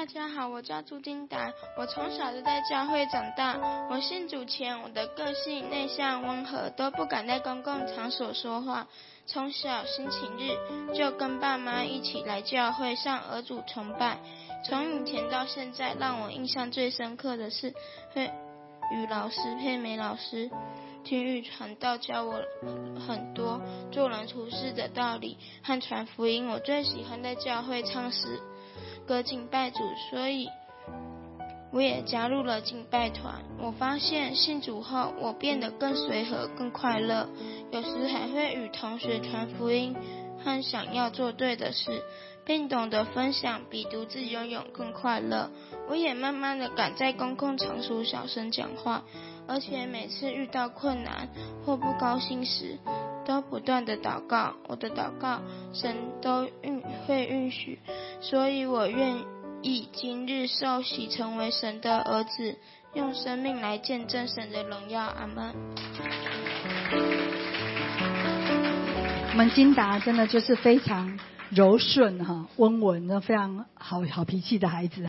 大家好，我叫朱金达，我从小就在教会长大。我信主前，我的个性内向温和，都不敢在公共场所说话。从小星期日就跟爸妈一起来教会上儿主崇拜。从以前到现在，让我印象最深刻的是语老师佩梅老师听语传道，教我很多做人处事的道理和传福音。我最喜欢在教会唱诗歌敬拜主，所以我也加入了敬拜团。我发现信主后，我变得更随和更快乐，有时还会与同学传福音和想要做对的事，并懂得分享比独自拥有更快乐。我也慢慢的敢在公共场所小声讲话，而且每次遇到困难或不高兴时，都不断的祷告。我的祷告神都会允许，所以我愿意今日受洗成为神的儿子，用生命来见证神的荣耀。阿们。 我们金达真的就是非常柔顺温文，非常好脾气的孩子。